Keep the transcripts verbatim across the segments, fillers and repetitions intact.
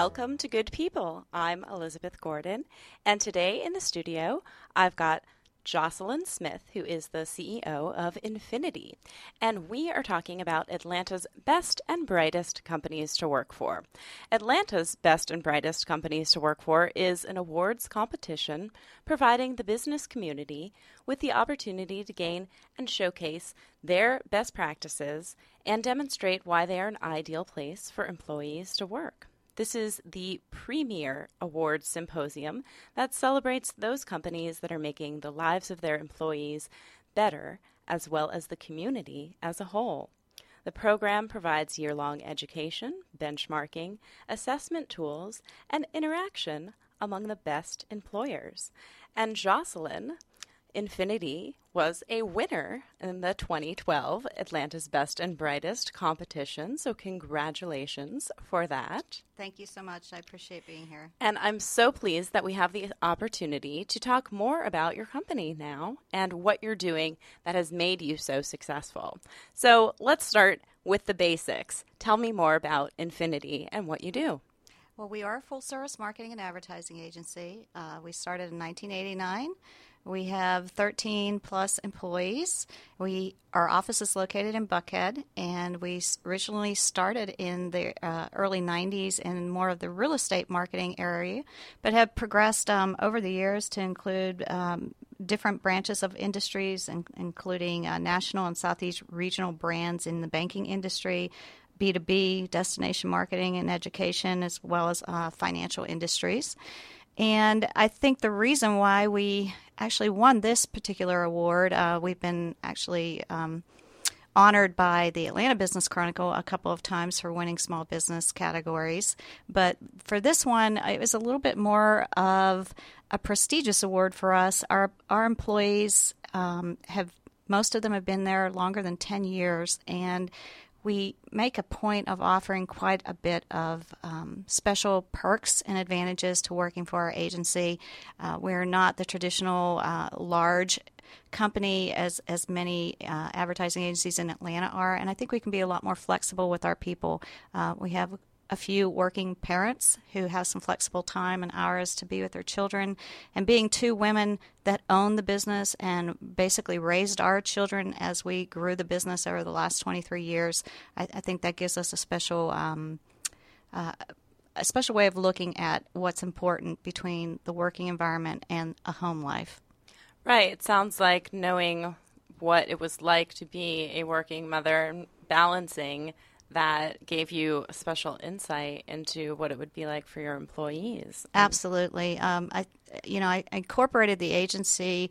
Welcome to Good People. I'm Elizabeth Gordon, and today in the studio, I've got Jocelyn Smith, who is the C E O of Infinity, and we are talking about Atlanta's best and brightest companies to work for. Atlanta's best and brightest companies to work for is an awards competition providing the business community with the opportunity to gain and showcase their best practices and demonstrate why they are an ideal place for employees to work. This is the premier awards symposium that celebrates those companies that are making the lives of their employees better, as well as the community as a whole. The program provides year-long education, benchmarking, assessment tools, and interaction among the best employers. And Jocelyn, Infinity, was a winner in the twenty twelve Atlanta's Best and Brightest competition, so congratulations for that. Thank you so much. I appreciate being here. And I'm so pleased that we have the opportunity to talk more about your company now and what you're doing that has made you so successful. So let's start with the basics. Tell me more about Infinity and what you do. Well, we are a full-service marketing and advertising agency. Uh, we started in nineteen eighty-nine. We have thirteen plus employees. We our office is located in Buckhead, and we originally started in the uh, early nineties in more of the real estate marketing area, but have progressed um, over the years to include um, different branches of industries, in, including uh, national and Southeast regional brands in the banking industry, B two B, destination marketing and education, as well as uh, financial industries. And I think the reason why we actually won this particular award, uh, we've been actually um, honored by the Atlanta Business Chronicle a couple of times for winning small business categories. But for this one, it was a little bit more of a prestigious award for us. Our, our employees um, have, most of them have been there longer than ten years, and we make a point of offering quite a bit of um, special perks and advantages to working for our agency. Uh, we're not the traditional uh, large company as, as many uh, advertising agencies in Atlanta are, and I think we can be a lot more flexible with our people. Uh, we have a few working parents who have some flexible time and hours to be with their children, and being two women that own the business and basically raised our children as we grew the business over the last twenty-three years, I, I think that gives us a special um, uh, a special way of looking at what's important between the working environment and a home life. Right. It sounds like knowing what it was like to be a working mother and balancing that gave you a special insight into what it would be like for your employees. Absolutely. Um, I, you know, I incorporated the agency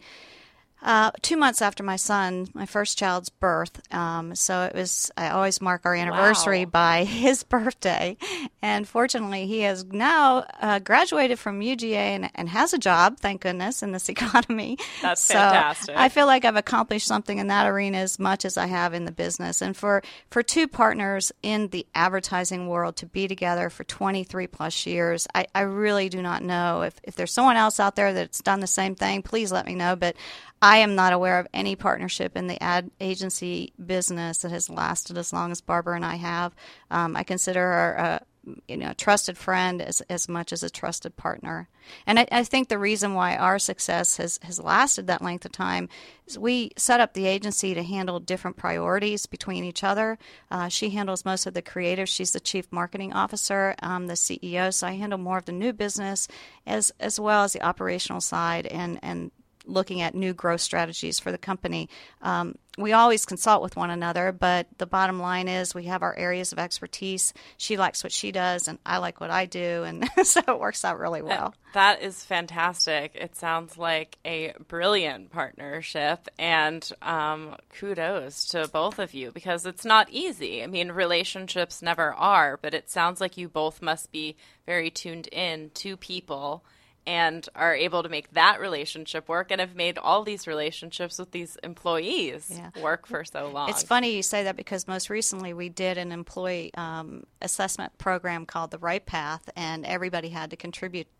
uh, two months after my son, my first child's birth. Um, so it was, I always mark our anniversary Wow. by his birthday. And fortunately, he has now uh, graduated from U G A and, and has a job, thank goodness, in this economy. That's so fantastic. I feel like I've accomplished something in that arena as much as I have in the business. And for, for two partners in the advertising world to be together for twenty-three plus years, I, I really do not know. If, if there's someone else out there that's done the same thing, please let me know. But I am not aware of any partnership in the ad agency business that has lasted as long as Barbara and I have. Um, I consider her a you know, a trusted friend as, as much as a trusted partner. And I, I think the reason why our success has, has lasted that length of time is we set up the agency to handle different priorities between each other. Uh, she handles most of the creative. She's the chief marketing officer, um, the C E O, so I handle more of the new business as as well as the operational side and, and looking at new growth strategies for the company. Um, we always consult with one another, but the bottom line is we have our areas of expertise. She likes what she does, and I like what I do, and so it works out really well. That is fantastic. It sounds like a brilliant partnership, and um, kudos to both of you, because it's not easy. I mean, relationships never are, but it sounds like you both must be very tuned in to people and are able to make that relationship work and have made all these relationships with these employees yeah. work for so long. It's funny you say that because most recently we did an employee um, assessment program called The Right Path, and everybody had to contribute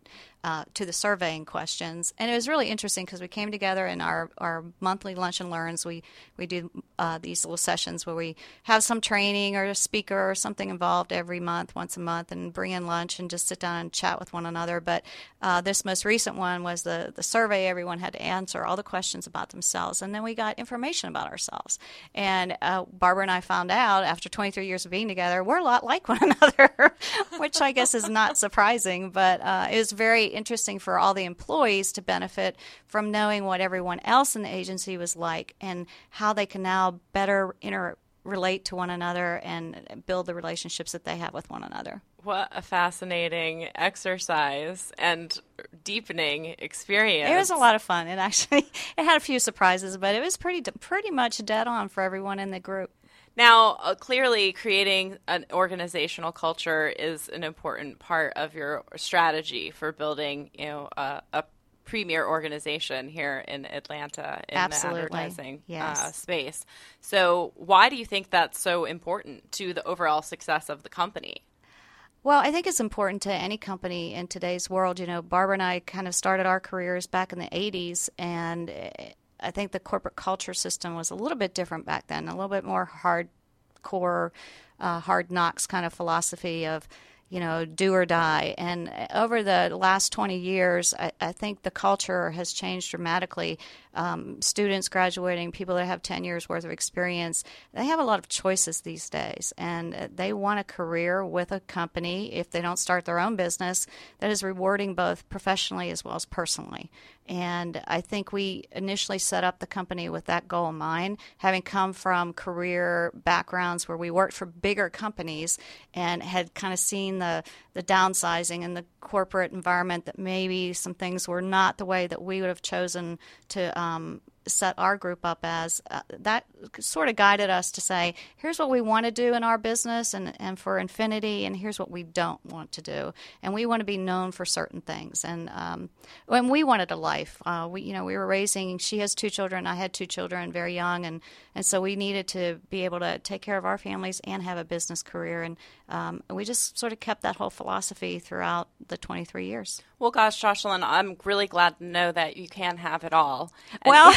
uh, to the surveying questions. And it was really interesting because we came together in our, our monthly lunch and learns. We, we do uh, these little sessions where we have some training or a speaker or something involved every month, once a month, and bring in lunch and just sit down and chat with one another. But uh, this most recent one was the, the survey. Everyone had to answer all the questions about themselves. And then we got information about ourselves. And uh, Barbara and I found out after twenty-three years of being together, we're a lot like one another, which I guess is not surprising. But uh, it was very interesting for all the employees to benefit from knowing what everyone else in the agency was like and how they can now better inter relate to one another and build the relationships that they have with one another. What a fascinating exercise and deepening experience. It was a lot of fun. It actually it had a few surprises, but it was pretty pretty much dead on for everyone in the group. Now, uh, clearly, creating an organizational culture is an important part of your strategy for building, you know, a, a premier organization here in Atlanta in Absolutely. the advertising Yes. uh, space. So, why do you think that's so important to the overall success of the company? Well, I think it's important to any company in today's world. You know, Barbara and I kind of started our careers back in the eighties, and I think the corporate culture system was a little bit different back then, a little bit more hardcore, uh, hard knocks kind of philosophy of, you know, do or die. And over the last twenty years, I, I think the culture has changed dramatically. Um, students graduating, people that have ten years worth of experience, they have a lot of choices these days. And they want a career with a company, if they don't start their own business, that is rewarding both professionally as well as personally. And I think we initially set up the company with that goal in mind, having come from career backgrounds where we worked for bigger companies and had kind of seen the, the downsizing in the corporate environment, that maybe some things were not the way that we would have chosen to um, set our group up as. Uh, that sort of guided us to say, here's what we want to do in our business and, and for Infinity, and here's what we don't want to do. And we want to be known for certain things. And um, when we wanted a life, uh, we you know we were raising. She has two children. I had two children, very young, and and so we needed to be able to take care of our families and have a business career. And um, we just sort of kept that whole philosophy throughout the twenty-three years. Well, gosh, Jocelyn, I'm really glad to know that you can have it all. And Well,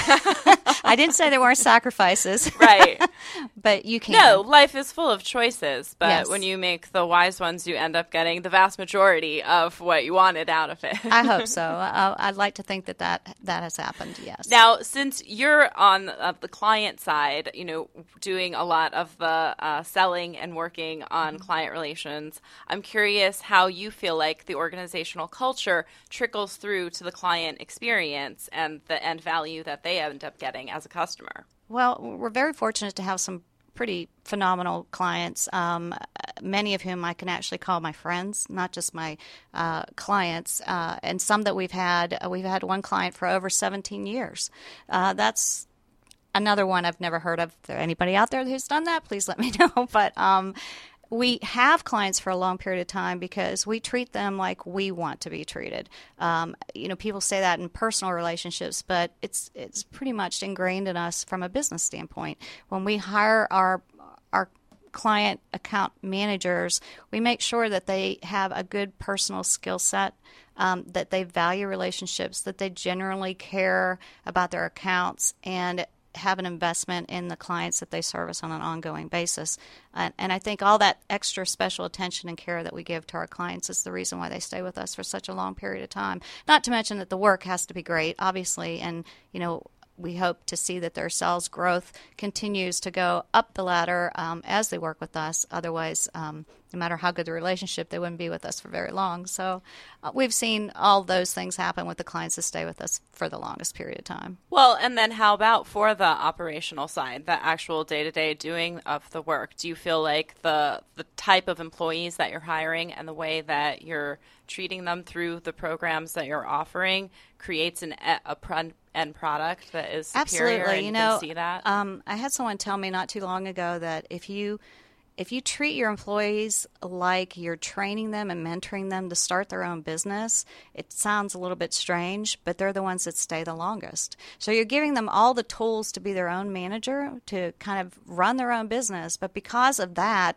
I didn't say there weren't sacrifices. Right. But you can. No, life is full of choices, but Yes. when you make the wise ones, you end up getting the vast majority of what you wanted out of it. I hope so. Uh, I'd like to think that, that that has happened, yes. Now, since you're on uh, the client side, you know, doing a lot of the uh, selling and working on Mm-hmm. client relations, I'm curious how you feel like the organizational culture trickles through to the client experience and the end value that they end up getting as a customer. Well, we're very fortunate to have some pretty phenomenal clients, um, many of whom I can actually call my friends, not just my uh, clients. Uh, and some that we've had, uh, we've had one client for over seventeen years. Uh, that's another one I've never heard of. If there anybody out there who's done that, please let me know. But um, we have clients for a long period of time because we treat them like we want to be treated. Um, you know, people say that in personal relationships, but it's it's pretty much ingrained in us from a business standpoint. When we hire our our client account managers, we make sure that they have a good personal skill set, um, that they value relationships, that they generally care about their accounts, and have an investment in the clients that they service on an ongoing basis. And, and I think all that extra special attention and care that we give to our clients is the reason why they stay with us for such a long period of time. Not to mention that the work has to be great, obviously, and, you know, we hope to see that their sales growth continues to go up the ladder um, as they work with us. Otherwise, um, no matter how good the relationship, they wouldn't be with us for very long. So uh, we've seen all those things happen with the clients that stay with us for the longest period of time. Well, and then how about for the operational side, the actual day-to-day doing of the work? Do you feel like the the type of employees that you're hiring and the way that you're treating them through the programs that you're offering creates an a pro- end product that is superior? Absolutely. And You know, can see that? Um, I had someone tell me not too long ago that if you if you treat your employees like you're training them and mentoring them to start their own business, it sounds a little bit strange, but they're the ones that stay the longest. So you're giving them all the tools to be their own manager, to kind of run their own business, but because of that,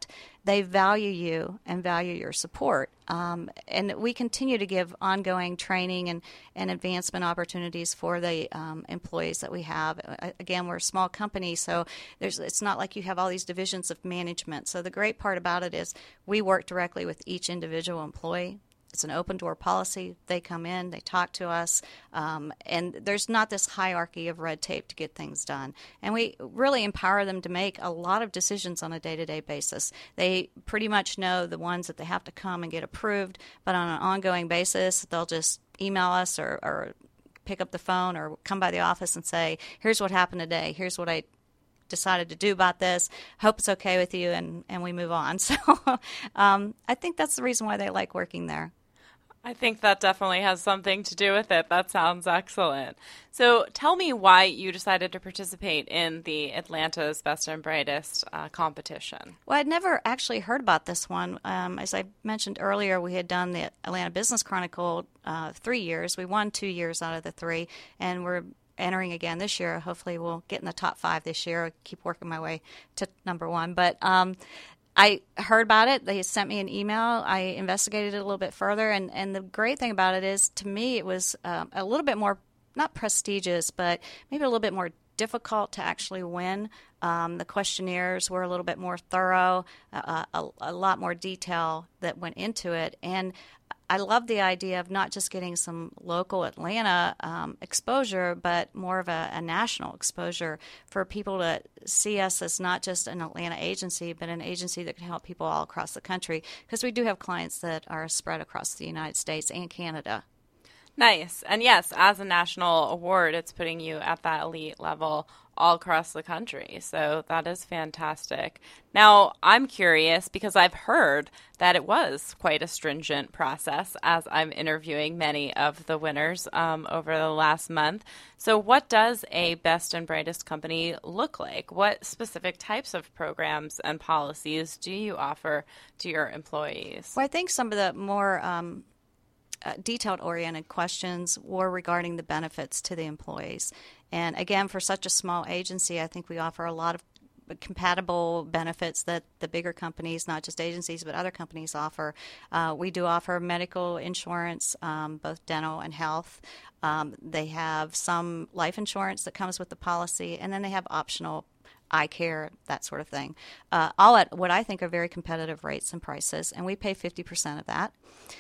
they value you and value your support. Um, and we continue to give ongoing training and, and advancement opportunities for the um, employees that we have. Again, we're a small company, so there's, it's not like you have all these divisions of management. So the great part about it is we work directly with each individual employee. It's an open door policy. They come in, they talk to us, um, and there's not this hierarchy of red tape to get things done. And we really empower them to make a lot of decisions on a day-to-day basis. They pretty much know the ones that they have to come and get approved, but on an ongoing basis, they'll just email us or, or pick up the phone or come by the office and say, here's what happened today, here's what I decided to do about this, hope it's okay with you, and, and we move on. So um, I think that's the reason why they like working there. I think that definitely has something to do with it. That sounds excellent. So tell me why you decided to participate in the Atlanta's Best and Brightest uh, competition. Well, I'd never actually heard about this one. Um, as I mentioned earlier, we had done the Atlanta Business Chronicle uh, three years. We won two years out of the three, and we're entering again this year. Hopefully we'll get in the top five this year. I keep working my way to number one. But um I heard about it. They sent me an email. I investigated it a little bit further. And, and the great thing about it is, to me, it was um, a little bit more, not prestigious, but maybe a little bit more difficult to actually win. Um, the questionnaires were a little bit more thorough, uh, a, a lot more detail that went into it. And I love the idea of not just getting some local Atlanta um, exposure, but more of a, a national exposure for people to see us as not just an Atlanta agency, but an agency that can help people all across the country, because we do have clients that are spread across the United States and Canada. Nice. And yes, as a national award, it's putting you at that elite level all across the country. So that is fantastic. Now, I'm curious because I've heard that it was quite a stringent process as I'm interviewing many of the winners um, over the last month. So what does a Best and Brightest company look like? What specific types of programs and policies do you offer to your employees? Well, I think some of the more um, uh, detailed-oriented questions were regarding the benefits to the employees. And again, for such a small agency, I think we offer a lot of compatible benefits that the bigger companies, not just agencies, but other companies offer. Uh, we do offer medical insurance, um, both dental and health. Um, they have some life insurance that comes with the policy, and then they have optional eye care, that sort of thing. Uh, all at what I think are very competitive rates and prices, and we pay fifty percent of that.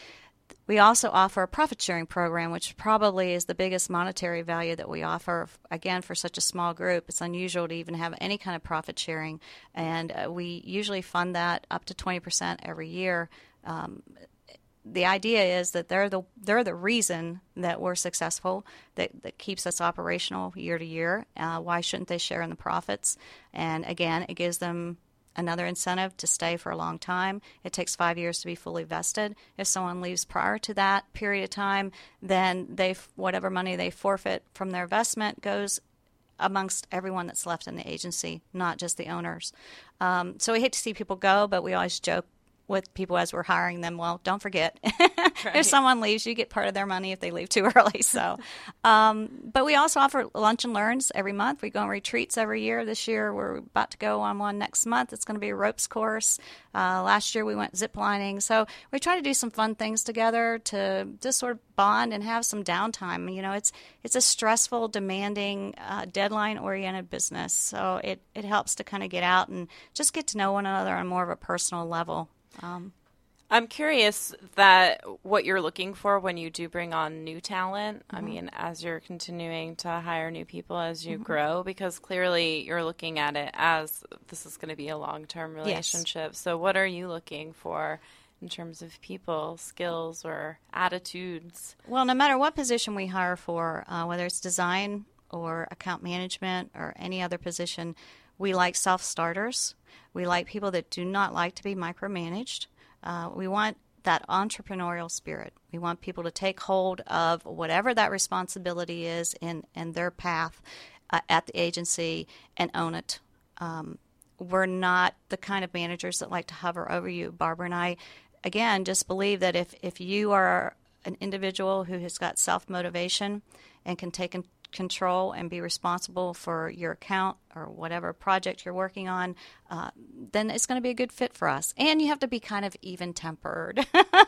We also offer a profit-sharing program, which probably is the biggest monetary value that we offer. Again, for such a small group, it's unusual to even have any kind of profit sharing, and uh, we usually fund that up to twenty percent every year. Um, the idea is that they're the they're the reason that we're successful, that, that keeps us operational year to year. Uh, why shouldn't they share in the profits? And again, it gives them another incentive to stay for a long time. It takes five years to be fully vested. If someone leaves prior to that period of time, then they whatever money they forfeit from their investment goes amongst everyone that's left in the agency, not just the owners. Um, so we hate to see people go, but we always joke with people as we're hiring them, well, don't forget, right. If someone leaves, you get part of their money if they leave too early. So, um, but we also offer lunch and learns every month. We go on retreats every year. This year, we're about to go on one next month. It's going to be a ropes course. Uh, last year, we went zip lining. So we try to do some fun things together to just sort of bond and have some downtime. You know, it's it's a stressful, demanding, uh, deadline-oriented business. So it, it helps to kind of get out and just get to know one another on more of a personal level. Um, I'm curious that what you're looking for when you do bring on new talent. Mm-hmm. I mean, as you're continuing to hire new people as you mm-hmm. grow, because clearly you're looking at it as this is going to be a long-term relationship. Yes. So what are you looking for in terms of people, skills, or attitudes? Well, no matter what position we hire for, uh, whether it's design or account management or any other position, we like self-starters. We like people that do not like to be micromanaged. Uh, we want that entrepreneurial spirit. We want people to take hold of whatever that responsibility is in, in their path uh, at the agency and own it. Um, we're not the kind of managers that like to hover over you. Barbara and I, again, just believe that if, if you are an individual who has got self-motivation and can take in control and be responsible for your account or whatever project you're working on, uh, then it's going to be a good fit for us. And you have to be kind of even-tempered.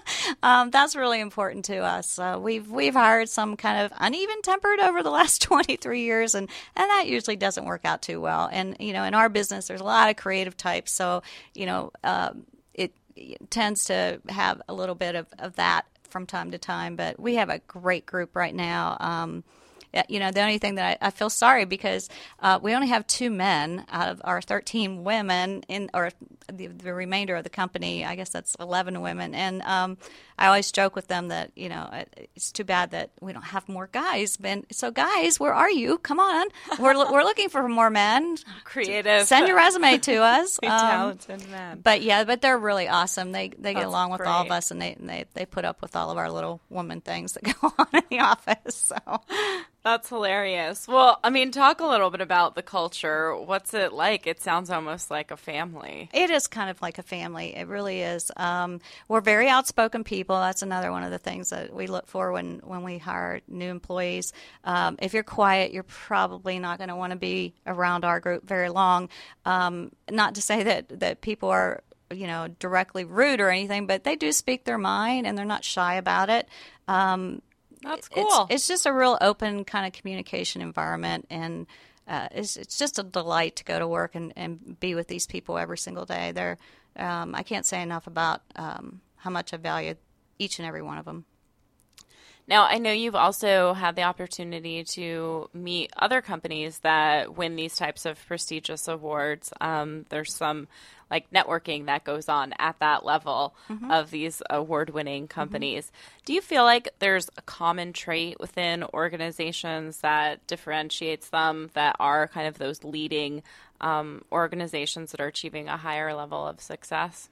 um, that's really important to us. Uh, we've we've hired some kind of uneven-tempered over the last twenty-three years, and, and that usually doesn't work out too well. And, you know, in our business, there's a lot of creative types, so, you know, uh, it, it tends to have a little bit of, of that from time to time. But we have a great group right now. Um, You know, the only thing that I, I feel sorry because uh, we only have two men out of our thirteen women in, or the, the remainder of the company. I guess that's eleven women. And um, I always joke with them that, you know, it's too bad that we don't have more guys. And so, guys, where are you? Come on, we're we're looking for more men. Creative. Send your resume to us. um, talented men. But yeah, but they're really awesome. They they get That's along with great. all of us, and they, and they they put up with all of our little woman things that go on in the office. So. That's hilarious. Well, I mean, talk a little bit about the culture. What's it like? It sounds almost like a family. It is kind of like a family. It really is. Um, we're very outspoken people. That's another one of the things that we look for when, when we hire new employees. Um, if you're quiet, you're probably not going to want to be around our group very long. Um, not to say that, that people are, you know, directly rude or anything, but they do speak their mind and they're not shy about it. Um, That's cool. It's, it's just a real open kind of communication environment, and uh, it's it's just a delight to go to work and, and be with these people every single day. They're um, I can't say enough about um, how much I value each and every one of them. Now, I know you've also had the opportunity to meet other companies that win these types of prestigious awards. Um, there's some like networking that goes on at that level mm-hmm. of these award-winning companies. Mm-hmm. Do you feel like there's a common trait within organizations that differentiates them, that are kind of those leading um, organizations that are achieving a higher level of success?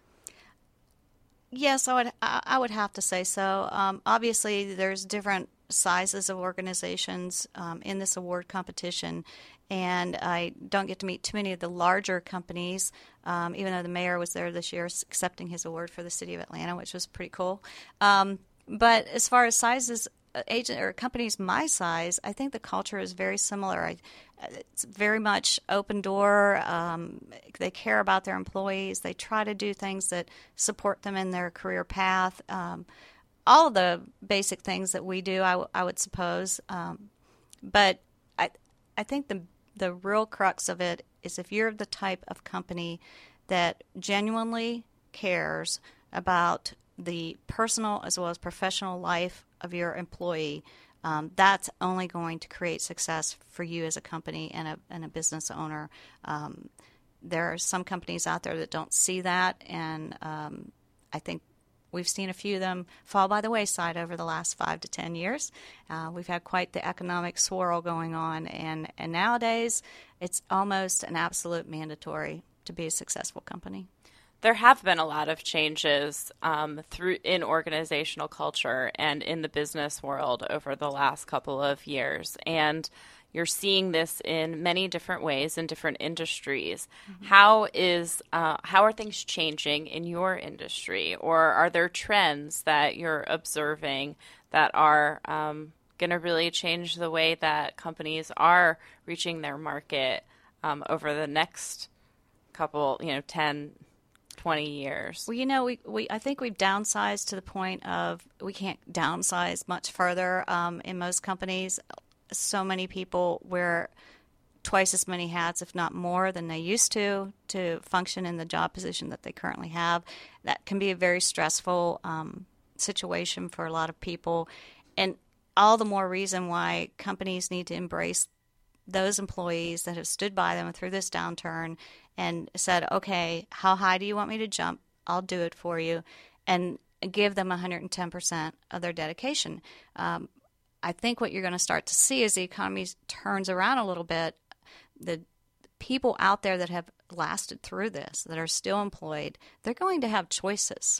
Yes, I would. I would have to say so. Um, obviously, there's different sizes of organizations um, in this award competition, and I don't get to meet too many of the larger companies. Um, even though the mayor was there this year accepting his award for the city of Atlanta, which was pretty cool. Um, but as far as sizes, agent or companies my size, I think the culture is very similar. I, it's very much open door. Um, they care about their employees. They try to do things that support them in their career path. Um, all of the basic things that we do, I, w- I would suppose. Um, but I, I think the the real crux of it is if you're the type of company that genuinely cares about the personal as well as professional life of your employee, um, that's only going to create success for you as a company and a, and a business owner. Um, there are some companies out there that don't see that, and um, I think we've seen a few of them fall by the wayside over the last five to ten years. Uh, we've had quite the economic swirl going on, and, and nowadays it's almost an absolute mandatory to be a successful company. There have been a lot of changes um, through in organizational culture and in the business world over the last couple of years, and you're seeing this in many different ways in different industries. Mm-hmm. How is uh, how are things changing in your industry, or are there trends that you're observing that are um, going to really change the way that companies are reaching their market um, over the next couple, you know, ten twenty years? Well, you know, we, we I think we've downsized to the point of we can't downsize much further. Um, in most companies, so many people wear twice as many hats, if not more, than they used to to function in the job position that they currently have. That can be a very stressful um, situation for a lot of people, and all the more reason why companies need to embrace those employees that have stood by them through this downturn and said, okay, how high do you want me to jump? I'll do it for you, and give them one hundred ten percent of their dedication. Um, I think what you're going to start to see as the economy turns around a little bit, the people out there that have lasted through this, that are still employed, they're going to have choices.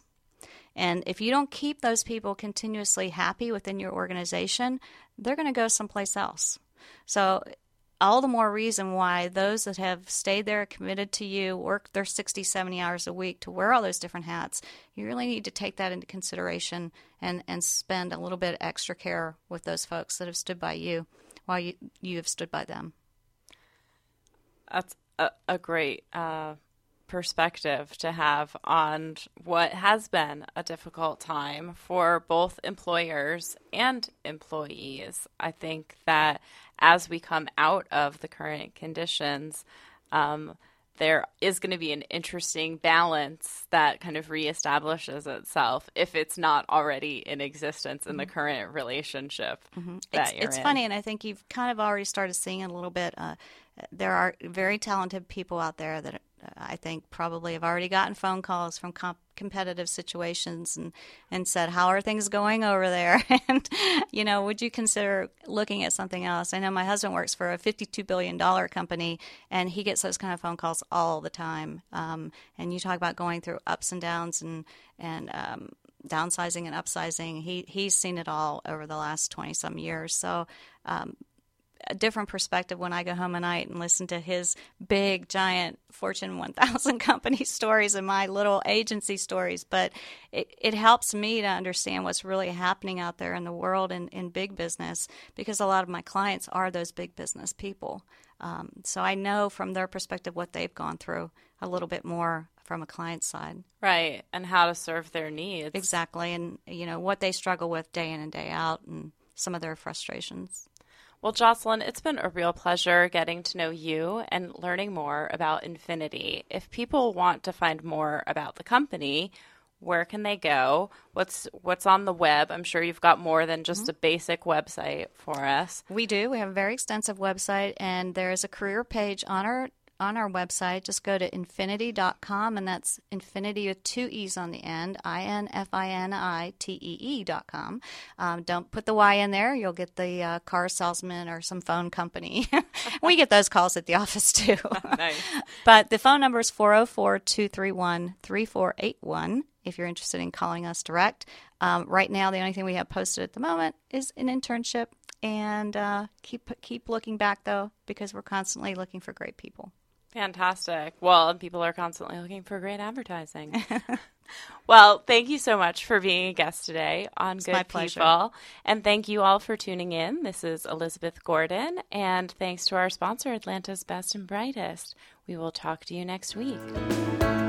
And if you don't keep those people continuously happy within your organization, they're going to go someplace else. So all the more reason why those that have stayed there, committed to you, worked their sixty, seventy hours a week to wear all those different hats, you really need to take that into consideration and, and spend a little bit extra care with those folks that have stood by you. while you, you have stood by them. That's a, a great uh, perspective to have on what has been a difficult time for both employers and employees. I think that as we come out of the current conditions, um, there is going to be an interesting balance that kind of reestablishes itself if it's not already in existence in the current relationship mm-hmm. that it's, you're it's in. funny, and I think you've kind of already started seeing it a little bit. Uh, there are very talented people out there that uh, I think probably have already gotten phone calls from comp- competitive situations and, and said, how are things going over there? And, you know, would you consider looking at something else? I know my husband works for a fifty-two billion dollars company, and he gets those kind of phone calls all the time. Um, and you talk about going through ups and downs and, and um, downsizing and upsizing. He He's seen it all over the last twenty-some years. So um, a different perspective when I go home at night and listen to his big, giant Fortune one thousand company stories and my little agency stories. But it, it helps me to understand what's really happening out there in the world and in big business, because a lot of my clients are those big business people. Um, so I know from their perspective what they've gone through a little bit more from a client side. Right, and how to serve their needs. Exactly, and you know what they struggle with day in and day out and some of their frustrations. Well, Jocelyn, it's been a real pleasure getting to know you and learning more about Infinity. If people want to find more about the company, where can they go? What's what's on the web? I'm sure you've got more than just mm-hmm. a basic website for us. We do. We have a very extensive website, and there is a career page on our on our website. Just go to infinity dot com, and that's Infinity with two E's on the end, I N F I N I T E E dot com. Um, don't put the Y in there. You'll get the uh, car salesman or some phone company. We get those calls at the office, too. Nice. But the phone number is four oh four, two three one, three four eight one if you're interested in calling us direct. Um, right now, the only thing we have posted at the moment is an internship. And uh, keep keep looking back, though, because we're constantly looking for great people. Fantastic. Well, and people are constantly looking for great advertising. Well, thank you so much for being a guest today on It's Good my People. pleasure. And thank you all for tuning in. This is Elizabeth Gordon, and thanks to our sponsor, Atlanta's Best and Brightest. We will talk to you next week.